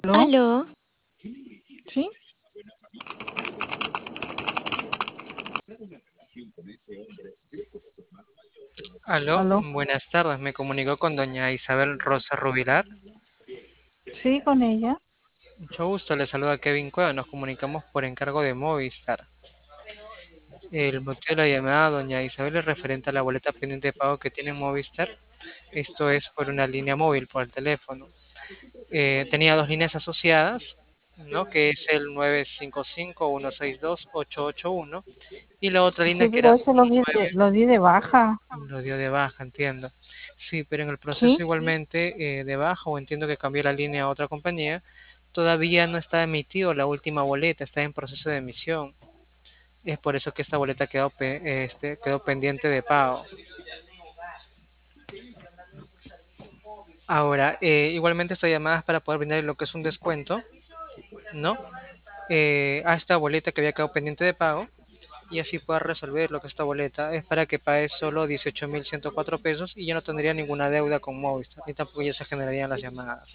¿Aló? Aló, ¿Sí? Aló, ¿Aló? buenas tardes. Me comunicó con doña Isabel Rosa Rubilar. Sí, con ella. Mucho gusto, le saluda Kevin Cueva. Nos comunicamos por encargo de Movistar. El motivo de la llamada, doña Isabel, es referente a la boleta pendiente de pago que tiene Movistar. Esto es por una línea móvil, por el teléfono. Tenía dos líneas asociadas, ¿no? Que es el 955-162-881 y la otra línea Sí, que pero era ese lo di de baja. lo dio de baja, entiendo. Sí, pero en el proceso ¿Sí? igualmente de baja, o entiendo que cambió la línea a otra compañía, todavía no está emitido la última boleta, está en proceso de emisión. Es por eso que esta boleta quedó pendiente de pago. Ahora, igualmente esta llamada es para poder brindar lo que es un descuento, ¿no? A esta boleta que había quedado pendiente de pago y así pueda resolver lo que esta boleta es para que pague solo 18.104 pesos y ya no tendría ninguna deuda con Movistar y tampoco ya se generarían las llamadas.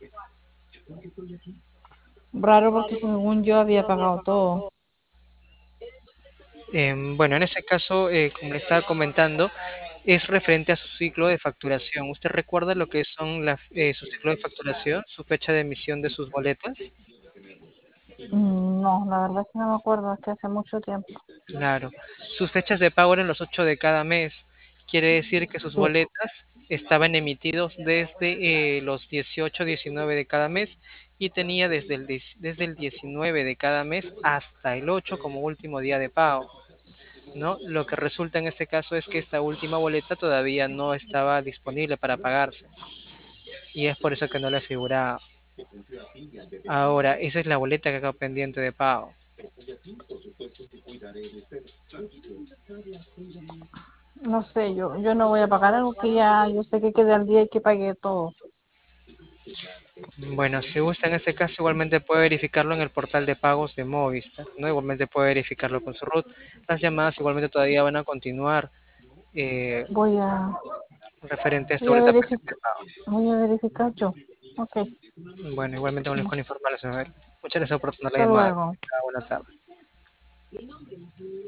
Raro porque según yo había pagado todo. Bueno, en ese caso, como le estaba comentando, es referente a su ciclo de facturación. ¿Usted recuerda lo que son su ciclo de facturación, su fecha de emisión de sus boletas? No, la verdad es que no me acuerdo, es que hace mucho tiempo. Claro. Sus fechas de pago eran los 8 de cada mes. Quiere decir que sus Sí. boletas estaban emitidos desde los 18, 19 de cada mes y tenía desde el 19 de cada mes hasta el 8 como último día de pago, ¿no? Lo que resulta en este caso es que esta última boleta todavía no estaba disponible para pagarse y es por eso que no le figuraba. Ahora, esa es la boleta que quedó pendiente de pago. No sé, yo no voy a pagar algo que ya yo sé que quede al día y que pague todo. Bueno, si gusta en este caso igualmente puede verificarlo en el portal de pagos de Movistar, ¿no? Igualmente puede verificarlo con su RUT. Las llamadas igualmente todavía van a continuar eh, Voy a, referente a esta voy a boleta pendiente verificar, de pago. voy a verificar yo. Ok, Bueno, igualmente me con informarles. Muchas gracias por tener la hasta llamada. luego. Buena tarde.